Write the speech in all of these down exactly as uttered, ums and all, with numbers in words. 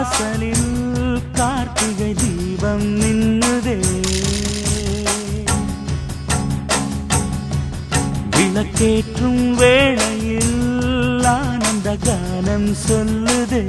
வாசலில் கார்த்திகை தீபம் நின்னுதே. விளக்கேற்றும் வேளையில் ஆனந்த கானம் சொல்லுதே.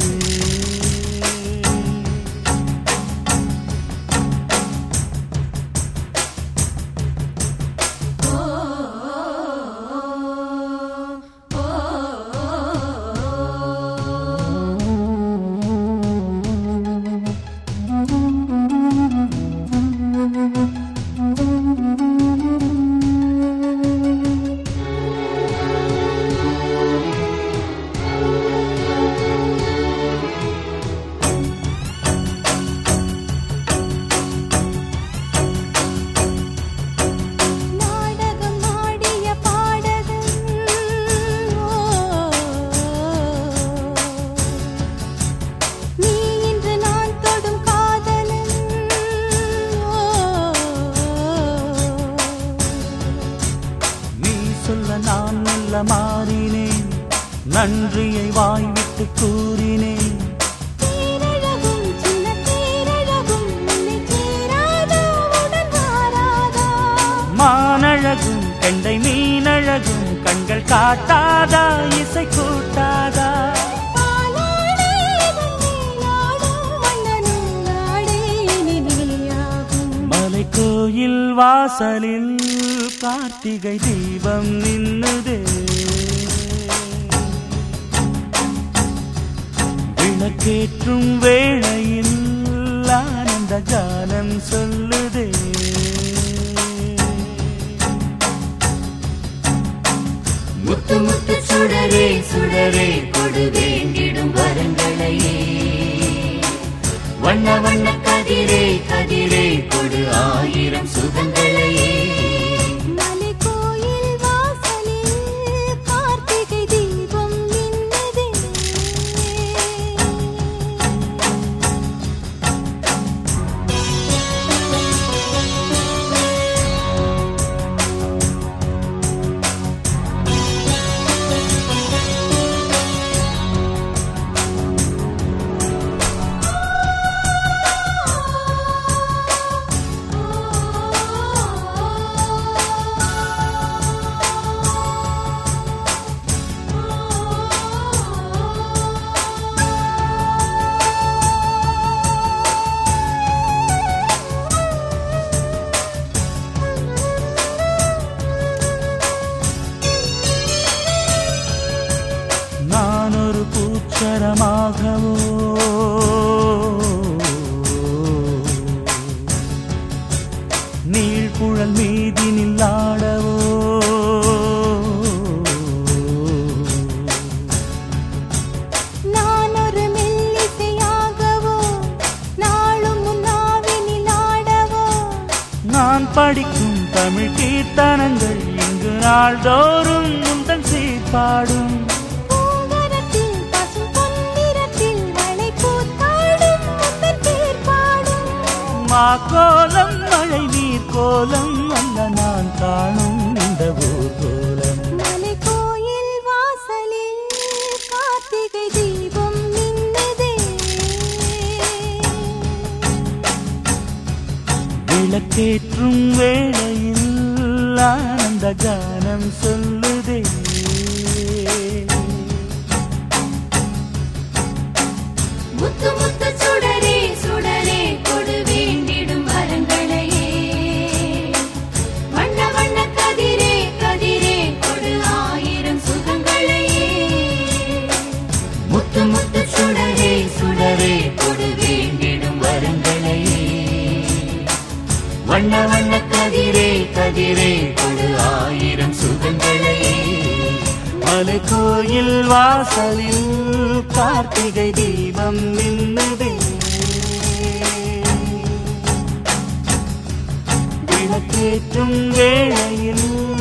நான் மெல்ல மாறினேன், நன்றியை வாய்விட்டு கூறினேன். மானழகும் கெண்டை மீனழகும் கண்கள் காட்டாதா, இசை கூட்டாதா? மலை கோயில் வாசலில் கார்த்திகை தீபம் நின்னுதே. விளக்கேற்றும் வேளையில் ஆனந்த கானம் சொல்லுதே. முத்து முத்து சுடரே சுடரே கொடு வேண்டிடும் வரங்களையே. வண்ண வண்ண கதிரே கதிரே கொடு ஆயிரம் சுகங்களையே. நான் ஒரு பூச்சரமாகவோ நீழ்குழல் மீதினில் ஆடவோ, நான் ஒரு மெல்லிசையாகவோ நாளும் முன்னாவினில் ஆடவோ, நான் படிக்கும் தமிழ் கீர்த்தனங்கள் இங்கு நாள்தோறும் முந்தன் சீர்பாடும். கோலம் மழை நீர் கோலம் அல்ல நான் காணும் இந்த ஊர்கோலம். மலை கோயில் வாசலில் கார்த்திகை தீபம் நின்னுதே. விளக்கேற்றும் வேளையில் ஆனந்த கானம் சொல்லுதே. முத்து முத்து சுடரே சுடரே கொடு வேண்டிடும் வரங்களையே. வண்ண வண்ண கதிரே கதிரே கொடு ஆயிரம் சுகங்களையே. முத்து முத்து சுடரே சுடரே கொடு வேண்டிடும் வரங்களையே. வண்ண வண்ண கதிரே கதிரே கொடு ஆயிரம் சுகங்களையே. மலை கோயில் வாசலில் கார்த்திகை தீபம் நின்னுதே. விளக்கேற்றும் வேளையில்